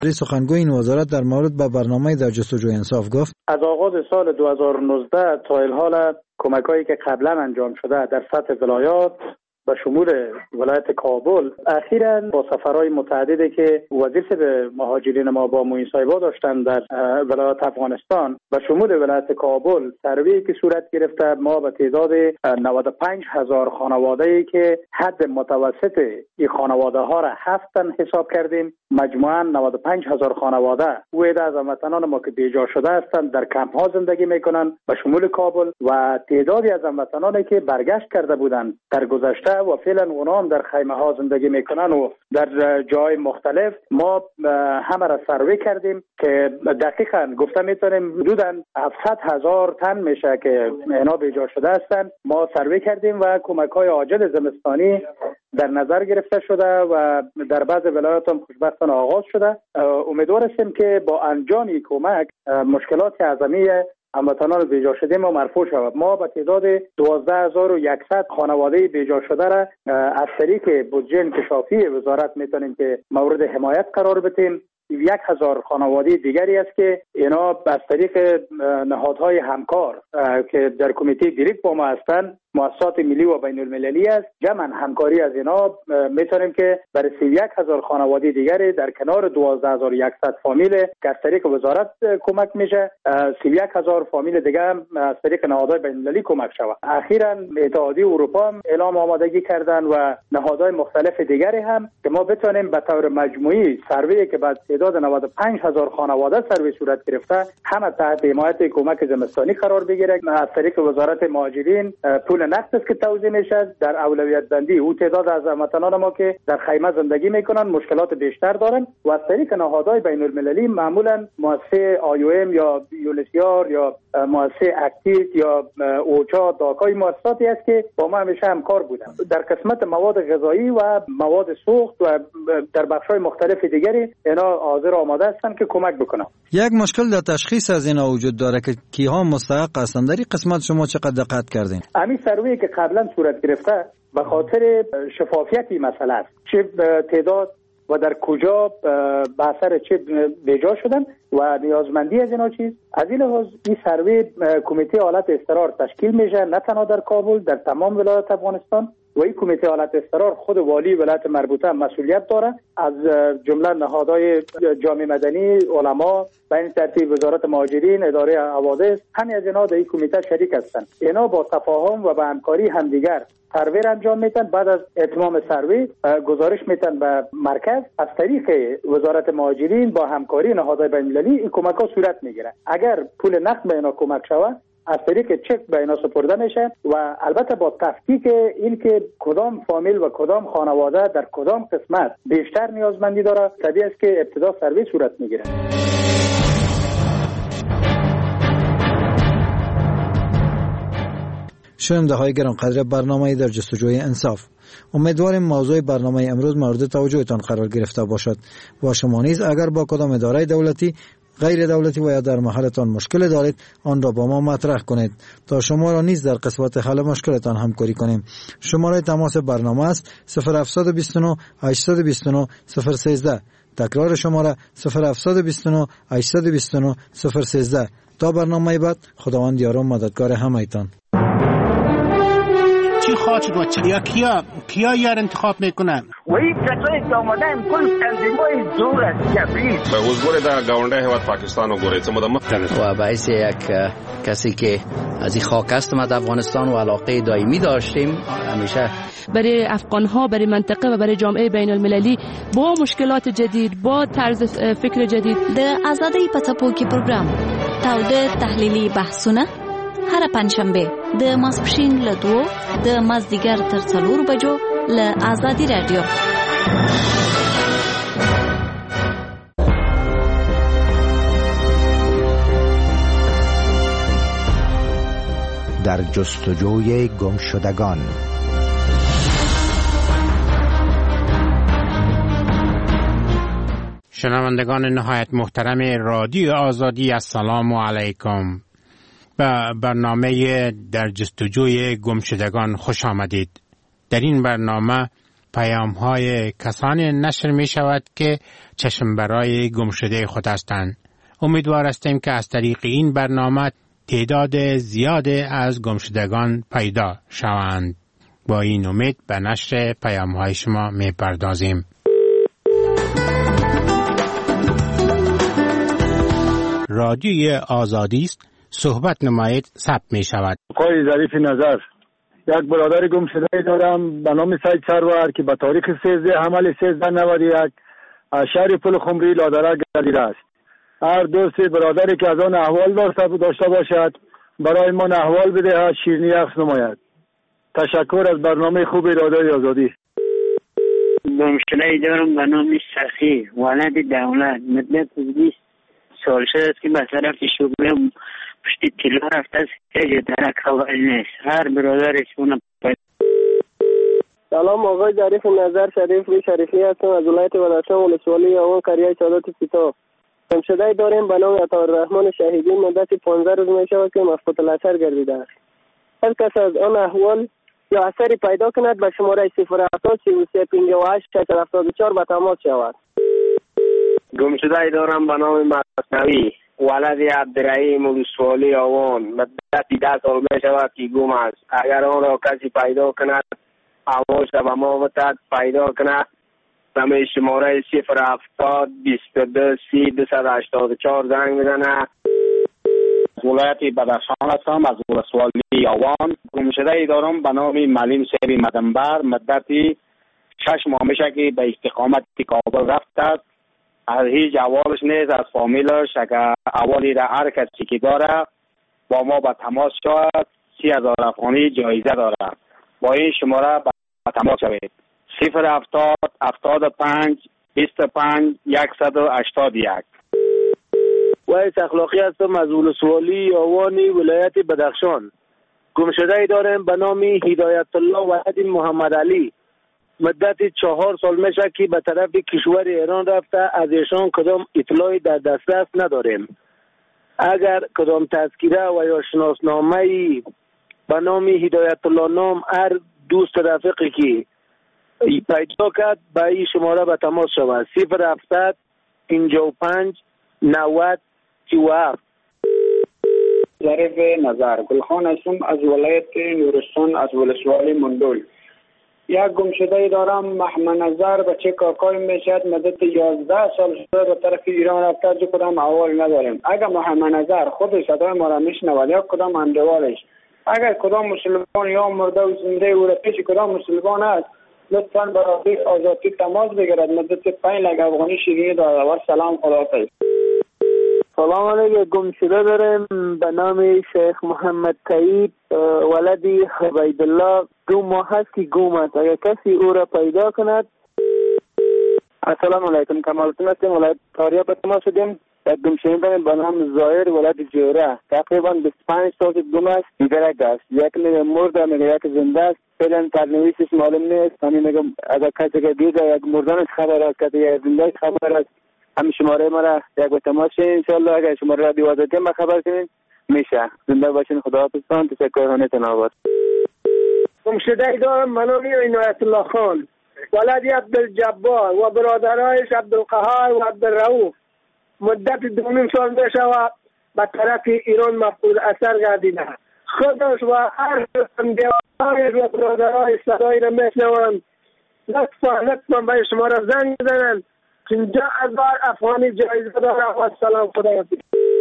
سخنگوی این وزارت در مورد به برنامه در جستجوی انصاف گفت: از آغاز سال 2019 تا الحال کمک‌هایی که قبلا انجام شده در سطح ولایات به شمول ولایت کابل، اخیراً با سفرهای متعددی که وزیر به مهاجرین ما با معین صاحبا داشتن در ولایت افغانستان به شمول ولایت کابل، سروی که صورت گرفته، ما به تعداد 95,000 خانواده‌ای که حد متوسط این خانواده ها را 7 تن حساب کردیم، مجموعاً 95,000 خانواده وعده از هموطنان ما که بیجا شده هستند در کمپ ها زندگی میکنند به شمول کابل، و تعدادی از هموطنانی که برگشت کرده بودند در گذشته و فعلا اونا هم در خیمه ها زندگی میکنن و در جای مختلف. ما همه را سروی کردیم که دقیقاً گفته میتونیم حدوداً 700,000 تن میشه که اینا بیجا شده هستند. ما سروی کردیم و کمک‌های عاجل زمستانی در نظر گرفته شده و در بعض ولایات هم خوشبختانه آغاز شده. امیدوار هستیم که با انجام این کمک مشکلات اعظمی هموطنان بیجا شده ما مرفوع شود. ما به تعداد 12,100 خانواده بیجا شده را از طریق بودجه انکشافی وزارت میتونیم که مورد حمایت قرار بدیم. 1,000 خانواده دیگری است که اینا از طریق نهادهای همکار که در کمیته دیریک با ما هستند، مؤسسات ملی و بین المللی است، جمعاً همکاری از اینا میتونیم که برای 1,000 خانواده دیگری در کنار 12,100 فامیل که از طریق وزارت کمک میشه، 1,000 فامیل دیگه هم از طریق نهادهای بین المللی کمک شود. اخیراً اتحادیه اروپا هم اعلام آمادگی کردن و نهادهای مختلف دیگری هم که ما بتونیم به طور مجموعی سروی که بعد تعداد 95,000 خانواده سروی صورت گرفته همه تحت حمایت کمک زمستانی قرار بگیره. از طریق وزارت مهاجرین پول نقد است که توزیع میشه در اولویت بندی او تعداد از هموطنان ما که در خیمه زندگی میکنن مشکلات بیشتر دارن و از طریق نهادهای بین المللی معمولا مؤسسه IOM یا یونسیار یا مؤسسه اکتیت یا اوچا داکای مؤسساتی است که با ما همیشه همکار بودن در قسمت مواد غذایی و مواد سوخت و در بخش‌های مختلف دیگری اینا حاضر آماده هستند که کمک بکنن. یک مشکل در تشخیص از اینا وجود داره که کیها مستحق هستند. در این قسمت شما چقدر دقت کردین؟ همین سروی که قبلا صورت گرفته به خاطر شفافیت این مسئله است، چه تعداد و در کجا به اثر چه بیجا شدن و نیازمندی از اینا چیز. از این لحاظ این سروی کمیته حالت اضطرار تشکیل میشه، نه تنها در کابل، در تمام ولایات افغانستان، و این کمیته حالت اضطرار خود والی ولایت مربوطه مسئولیت داره، از جمله نهادهای جامعه مدنی، علما، به این ترتیب وزارت مهاجرین، اداره حوادث، همه از اینا در این کمیته شریک هستند. اینا با تفاهم و با همکاری همدیگر سروی انجام میتن. بعد از اتمام سروی گزارش میتن به مرکز، از طریق وزارت مهاجرین با همکاری نهادهای بین‌المللی این کمک‌ها صورت میگیره. اگر پول نقد به اینا کمک شود از طریق چک به اینا سپرده میشه و البته با تفکیک این که کدام فامیل و کدام خانواده در کدام قسمت بیشتر نیازمندی داره، طبیعی است که ابتدا سروی صورت میگیره. شنونده های گرانقدر برنامه در جستجوی انصاف، امیدواریم موضوع برنامه امروز مورد توجهتان قرار گرفته باشد و شما نیز اگر با کدام اداره دولتی، غیر دولتی و یا در محلتان مشکل دارید آن را با ما مطرح کنید تا شما را نیز در قسمت حل مشکلتان همکاری کنیم. شماره تماس برنامه است 0729 829 013. تکرار شماره 0729 829 013. تا برنامه بعد، خداوند یار و مددگار همه‌تان. چی خواهد شد و کیا یار انتخاب میکنن و این کسایی که آمدن کل تنظیم‌های دور از جبری به حضور در گاونده هیواد پاکستان و گوریت و باعث یک کسی که از این خاک است ما در افغانستان و علاقه دائمی داشتیم همیشه برای افغان‌ها، برای منطقه و برای جامعه بین المللی با مشکلات جدید، با طرز فکر جدید د آزادۍ په څپو کې پروګرام تاوده تحلیلي بحثونه هر پنځشنبه د ماسپښین له 2 د مازدیګر تر 4 بجو له آزادي رادیو. در جستجوی گمشدگان. شنوندگان نهایت محترم رادیو آزادی، السلام علیکم. به برنامه در جستجوی گمشدگان خوش آمدید. در این برنامه پیام‌های کسانی نشر می‌شود که چشم برای گم شده خود هستند. امیدوار هستیم که از طریق این برنامه تعداد زیاده از گمشدگان پیدا شوند. با این امید به نشر پیام‌های شما می‌پردازیم. رادیوی آزادی است، صحبت نمایید ثبت می‌شود. آقای ظریف نظر، یک برادر گم شده دارم به نام سید سرور که به تاریخ 13 حمل 1391 از شهر پل خمری لادرک گردیده است. هر دوست برادری که از آن احوال داشته باشد برای ما احوال بده، شیرینی عکس نماید. تشکر از برنامه خوب رادیوی آزادی. گم شده دارم به نام سخی ولد دولت، مدت 20 سال شده است که به طرف شغل پشتی تیلا رفته است، هیچ درک خبر نیست. هر برادرش اونم سلام آقای ظریف نظر، شریفی هستم از ولایت بدخشان، ولسوالی آوان، قریه سادات سیتا. گمشده داریم به نام عطاالرحمن شهیدی، مدت 15 روز می شود که مفقود الاثر گردیده است. هر کس از آن احوال یا اثری پیدا کند به شماره 070-3358-674 به تماس شود. گمشده دارم به نام مصنوی ولد عبدالرحیم ولسوالی آوان، مدت 10 سال می شود که گم است. اگر آن را کسی پیدا کند احوالش به ما بتد، پیدا کند به شماره 070-22-30-284 زنگ بزنه. ولایت بدخشان هستم از ولسوالی آوان. گمشده دارم به نام معلم سیبی مدنبر، مدت 6 ماه میشه که به استقامت کابل رفت است. از هیچ احوالش نیست، از فامیلش اگر احوالی را هر کسی که داره با ما به تماس شود. 30,000 افغانی جایزه داره. با این شماره به تماس شوید. 070-75-25-181. وایس اخلاقی هستم از ولسوالی آوانی ولایت بدخشان. گمشده دارم به نام هدایت الله ولد محمد علی، مدت 4 سال میشه که به طرف کشور ایران رفته. از ایشان کدام اطلاعی در دسترس نداریم. اگر کدام تذکره و یا شناسنامه به نام هدایت الله نام هر دوست رفیقی که پیدا کرد به این شماره به تماس شود. 070-55-90-37. ظریف نظر، گلخان هستم از ولایت نورستان از ولسوالی مندول. یک گمشده دارم محمد نظر، بچه کاکای میشد، مدت 11 سال شده به طرف ایران رفته، جو کدام احوال نداریم. اگر محمد نظر خود صدای ما را میشنود یا کدام اندوالش، اگر کدام مسلمان یا مرده و زنده او را پیش کدام مسلمان است، لطفاً برای آزادی تماس بگیرد. مدت 5 لک افغانی شیرینی دارد. و سلام، خداحافظ. سلام علیکم. گمشده دارم به نام شیخ محمد طیب ولدی عبیدالله، 2 ماه هست که گم است. اگر کسی او را پیدا کند. السلام علیکم، کمالتون هستیم، ولایت تاریاب به تماس شدیم. یک گمشده دارم به نام ظاهر ولد جوره، تقریبا 25 سال گم است، بیدرک است. یک میگه مرده، میگه یک زنده است. فعلا سرنویسش معلوم نیست. همین میگم اگر کسی که دیده یک مردنش خبر است، کسی یک زنده خبر است، همین شماره ما را یک به تماس شید. انشالله اگر شماره را 12 ما خبر کنید میشه. زنده باشین، خداحافظتان. تشکر هنیتون آباد. گمشده دارم به نام عنایت الله خان ولد عبدالجبار و برادرایش عبدالقهار و عبدالرؤوف، مدت 2 سال میشود به طرف ایران مفقود اثر گردیده. خودش و هر همدیوانایش و برادرایش صدایی را میشنوند. لطفا به شما را زنگ بزنند. 50,000 افغانی جایزه داره. و سلام، خداحافظ.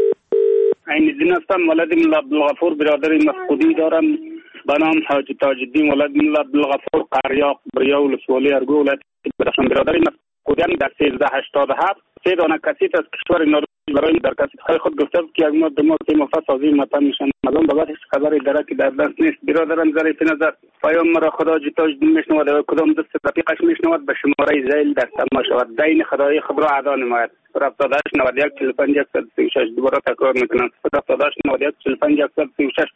عین دین هستم، ولد مولا عبدالغفور، برادر مفقودی دارم به نام حاج تاج الدین ولد مولا عبدالغفور، قریاق بریا ولسوالی ارگو ولایت بدخشان. برادر مفقودیان در 1387 3 دانه کسیت از کشور نروژ برای در کسیت‌های خود گفته بود که یک ماه 2 ماه 3 ماه سازی متن میشن. از آن بابت خبری درکی در دست نیست. برادرم ظریف نظر، پیام مرا خدا تاج الدین میشنود و کدام دست رفیقش میشنود به شماره زیل در تماس شود. دین خدای خود را ادا نماید. 070-91-45-136. دوباره تکرار میکنم، 070-91-45-136.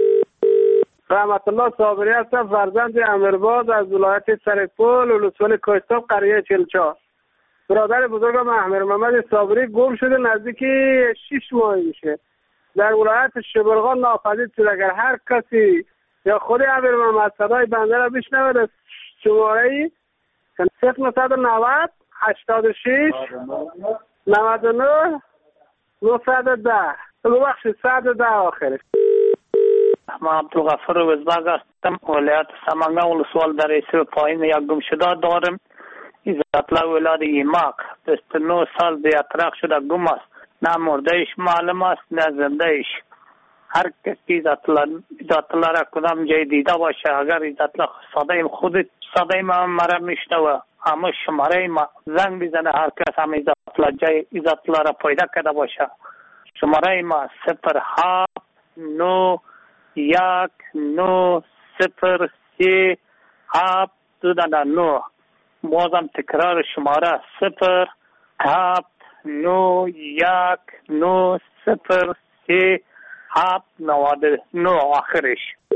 رحمت الله صابری هستم، فرزند امیرباز از ولایت سرپل ولسوالی کوهستان قریه 44. برادر بزرگم احمد محمد صابری گم شده نزدیک 6 ماه میشه. در ولایت شبرغان ناپدید شده. اگر هر کسی یا خود احمد محمد صدای بنده را بشنود از شماره 0990 86 99 910 ببخشید 110 آخرش. من عبدالغفور وزباغ هستم. ولایت سمنگان ولسوال در ایسر پایین یک گمشده دارم. این اطلاع ولاد ایماق 29 سال به اطراق شده گم است. نه مردهش معلوم است نه زندهش. هر کسی اطلاع را کدام جای دیده باشه، اگر اطلاع صدای خود صدای مرا میشنوه اما شماره ما زنگ بزنه، هر کس هم اطلاع جای اطلاع را پیدا کرده باشه. شماره ما 0791903729. بازم تکرار شماره 0791903799 آخرش.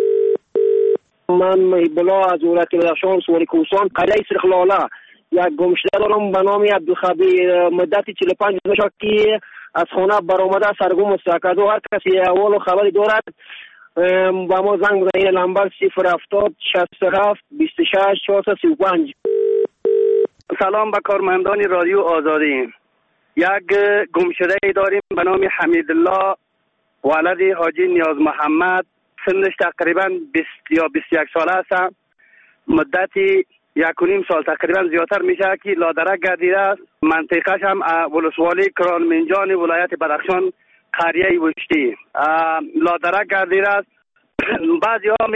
من محب‌الله از ولایت بدخشان سواری کوهستان قلعه سرخلاله یک گمشده دارم به نام عبدالخبیر. مدت 45 روز که از خانه برآمده سرگم است. و هر کسی اول خبری دارد با ما زنگ بزنید. نمبر 070 67 26 435. سلام به کارمندان رادیو آزادی. یک گمشده داریم به نام حمیدالله ولد حاجی نیاز محمد. سنش تقریبا 20 یا 21 ساله است. مدتی 1.5 سال تقریبا زیادتر میشه که لادرک گردیده است. منطقهش هم ولسوالی کرانمنجان ولایت بدخشان قریه وشتی لادرک گردیده است. بعضی ها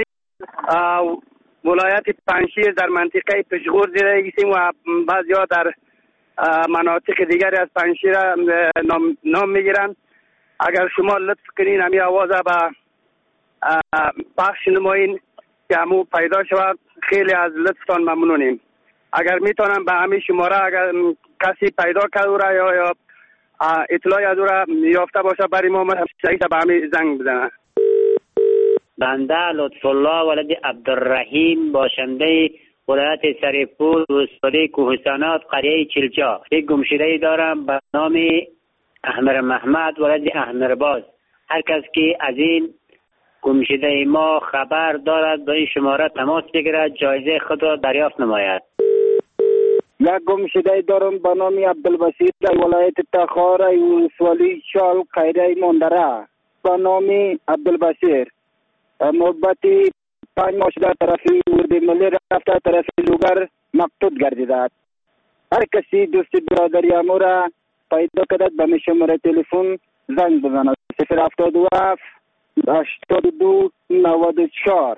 ولایت پنشیر در منطقه پشغور دیده گیسیم و بعضی ها در مناطق دیگری از پنشیر نام میگیرن. اگر شما لطف کنین همی آوازه به پخش نمایین که همو پیدا شود، خیلی از لطفتان ممنونیم. اگر میتونم به همین شماره اگر کسی پیدا کرده یا اطلاعی از او را یافته باشه برای ما شهید به همین زنگ بزنه. بنده لطف الله ولد عبدالرحیم باشنده ولایت سریپور ولسوالی کوهستانات قریه چلچا. یک گمشده دارم به نام احمر محمد ولد احمرباز. هر کس که از این گمشده ما خبر دارد به این شماره تماس بگیرد، جایزه خود را دریافت نماید. یک گمشده دارم به نام عبدالبصیر در ولایت تخار ولسوالی شال قریه مندره. به نام عبدالبصیر مدتی 5 ماه شده طرفی ورد ملی رفته طرفی لوگر مقتود گردیده. هر کسی دوست برادری امو را پیدا کدد به شماره تلفن زنگ بزند 077 82 94.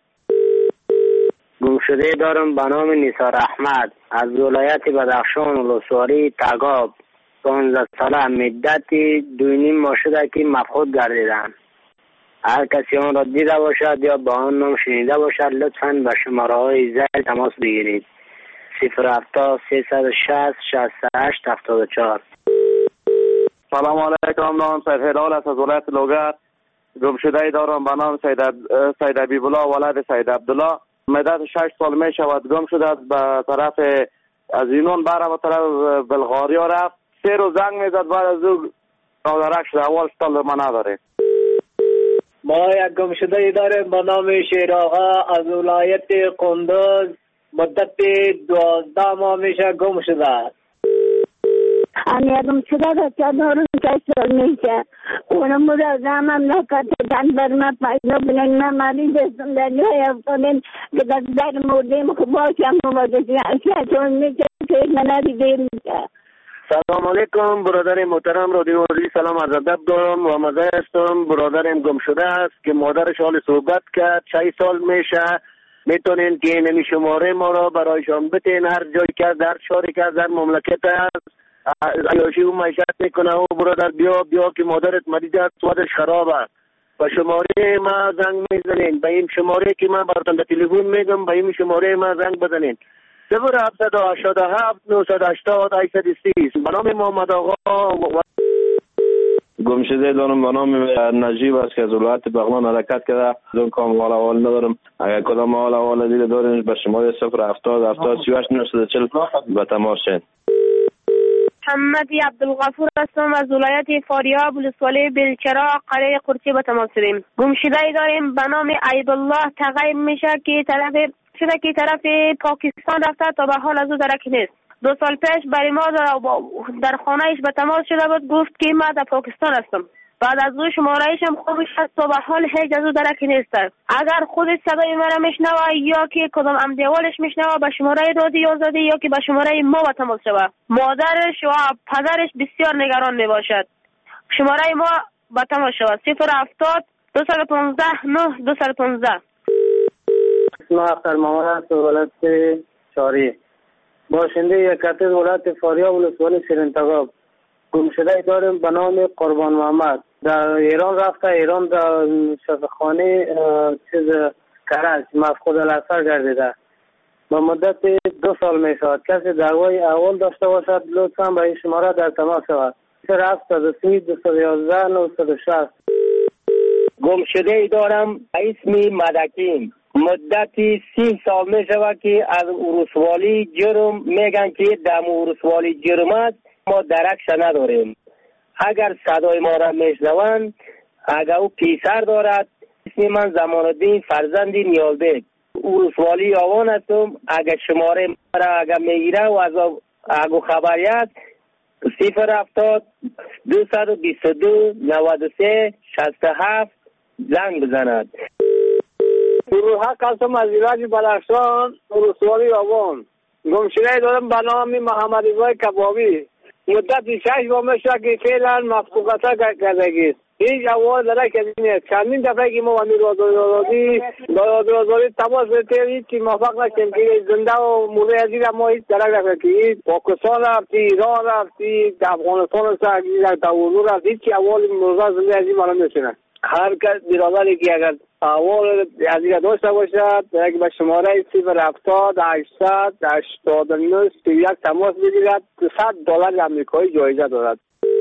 گمشده دارم به نام نیسار احمد از ولایت بدخشان ولسوالی تگاب. 15 ساله مدتی 2.5 ماه شده که مفقود گردیدند. هر کسی آن را دیده باشد یا با آن نام شنیده باشد لطفاً به شماره های زیر تماس بگیرید 070 360 68 74. سلام علیکم. نام سید هلال است از ولایت لوگر. گمشده دارم به نام سید حبیبالله ولد سید عبدالله. مدت 6 سال می شود گم شده به طرف از اینون بره به طرف بلغاریا رفت. 3 روز زنگ میزد بعد از او نادرک شده. اول سال ما نداره. ما یک گمشده داریم به نام شیر آقا از ولایت قندوز. مدت 12 ماه میشه گم شده. امی گمشده را چندان سال میشه. اونم را زمان نکرد چند بر ما پیدا بلند ما مریض هستم در جای افغانین که در موردیم که باشم مواجهی چون میشه که من ندیده میشه. سلام علیکم برادر محترم رادیو آزادی. سلام عرض ادب دارم و مزه هستم. برادرم گم شده است که مادرش حال صحبت کرد 6 سال میشه. میتونین که این شماره ما را برایشان بتین. هر جایی که در شهری که در مملکت است عیاشی و معیشت میکنه و برادر بیا که مادرت مریض است صحتش خراب است. و شماره ما زنگ میزنین به این شماره که من براتون به تلفن میگم به این شماره ما زنگ بزنین 0787 980 830 به نام محمد آقا. گمشده دارم به نام نجیب است که از ولایت بغلان حرکت کرده. اون کام حال ندارم. اگر کدام حال دیگه دارین به شماره 070 70 38 940 به تماس شین. محمد عبدالغفور هستم از ولایت فاریاب ولسوالی بلچرا قریه قرچی به تماس شدیم. گمشده داریم به نام عیدالله تغیب میشه که طرف شده که طرف پاکستان رفته تا به حال از او درکی نیست. 2 سال پیش برای ما در خانهش به تماس شده بود، گفت که من در پاکستان هستم. بعد از او شماره‌اش هم خوبش هست تا به حال هیچ از او درکی نیست. اگر خودش صدای مرا میشنوه یا که کدام امدیوالش میشنوه به شماره رادیو آزادی یا که به شماره ما به تماس شود. مادرش و پدرش بسیار نگران میباشد. شماره ما به تماس شود 070 215 9 215. اسم اختر محمد است، ولایت چاری، باشنده یکتر ولایت فاریاب ولسوالی شیرین‌تگاب. گمشده داریم به نام قربان محمد. در ایران رفته، ایران در شفاخانه کرج مفقود الاثر گردیده. با مدت 2 سال می شود. کسی دعوای اول داشته باشد لطفا به این شماره در تماس شود 073 211 960. گمشده دارم اسم مدکین. مدتی 30 سال می شود که از ورسوالی جرم میگن که در ورسوالی جرم است، ما درکش نداریم. اگر صدای ما را میشنوند، اگر او پیسر دارد، اسم من زمان الدین فرزند نیالبک، ورسوالی آوان هستم. اگر شماره ما را اگر میگیره و از اگه خبری است 070 222 93 67 زنگ بزند. روحه قسم از ایراج بدخشان ورسوالی آوان. گمشده دارم به نام محمد رضا کبابی. مدت 6 ماه میشه که فعلا مفقودتا کردگی. هیچ اول درک نیست. چندین دفعه که ما امیر آزادی تماس گرفتیم که موفق نشدیم که زنده و مرده عزیز ما هیچ درک نکردیم. پاکستان رفتی، ایران رفتی، افغانستان رفتی، تاوزو رفتی، هیچ اول مرده زنده عزیز ما نمیشنه. هر کس برادری که اگر اول عزیز داشته باشد یک به شماره 070 800 89 31 تماس بگیرد. $100 آمریکایی جایزه دارد.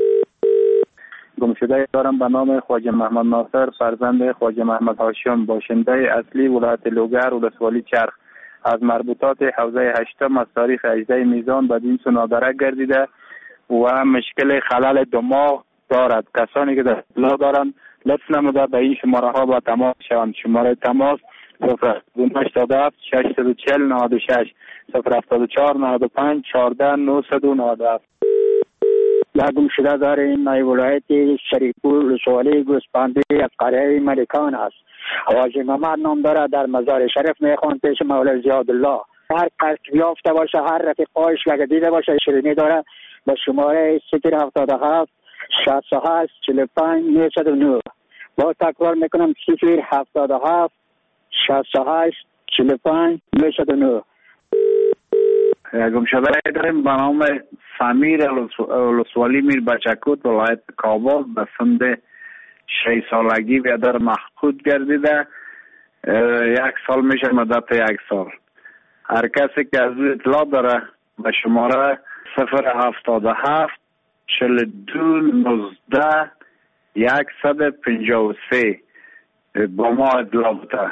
گمشده دارم به نام خواجه محمد ناصر فرزند خواجه محمد هاشم، باشنده اصلی ولایت لوگر ولسوالی چرخ. از مربوطات حوزه 8 از تاریخ 18 میزان به دین نادرک گردیده و مشکل خلل دماغ دارد. کسانی که در اطلاع دارند لطف نموده به این شماره ها با تماس شوند. شماره تماس 087 640 96 074 95 14 997. یا گمشده داریم نای ولایت شریفپور ولسوالی گوسپندی از قریه ملکان است. خواجه محمد نام داره، در مزار شریف میخوان پیش مولای زیادالله. هر کس یافته باشه، هر رفیقایش اگه دیده باشه شیرینی داره با شماره 077 68 45 909. با تکرار میکنم 077 68 45 909. گمشده داریم به نام سمیر ولسوالی میر بچکوت ولایت کابل به سند 6 سالگی و در مفقود گردیده. 1 سال میشه مدت 1 سال. هر کسی که از اطلاع داره به شماره 077 42 19 153 با ما اطلاع بده.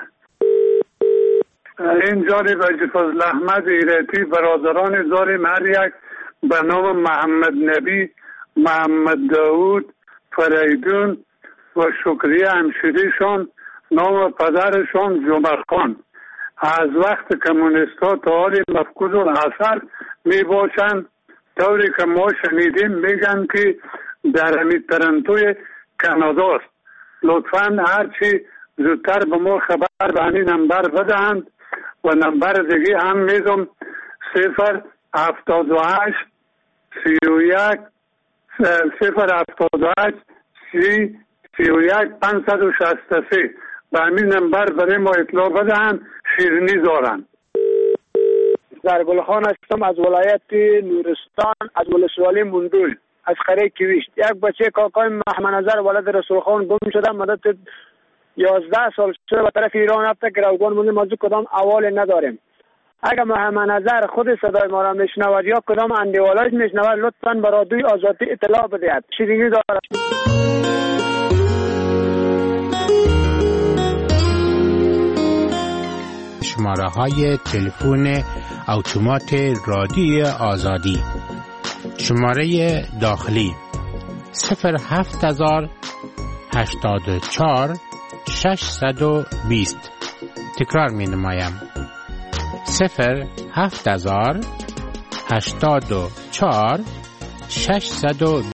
این جاری باجی فضل احمد ایرتی برادران داریم، هر یک به نام محمد نبی، محمد داود، فریدون و شکریه همشیریشان، نام پدرشان جمعه خان. از وقت کمونیستا تا حال مفقود الاثر می باشند. طوری که ما شنیدیم میگن که در همین ترنتوی کاناداست. لطفاً هرچی زودتر به ما خبر به همین نمبر بدهند و نمبر دیگه هم میدم 078 31 078 31 563 به همین نمبر برای ما اطلاع بدهند. شیرینی دارند. در گلخان هستم از ولایت نورستان از ولسوالی مندول از قریه کیویشت. یک بچه کاکای محمد نظر ولد رسول خان گم شده. مدت 11 سال شده به طرف ایران رفته که روگان مونده. موضوع کدام اول نداریم. اگر محمد نظر خود صدای ما را میشنود یا کدام اندیوالاج میشنود لطفاً به رادیوی آزادی اطلاع بدهید. شیرینی دارد. شماره های تلفن اتومات رادیوی آزادی: شماره داخلی 07000 84 620. تکرار می نمایم 07084 602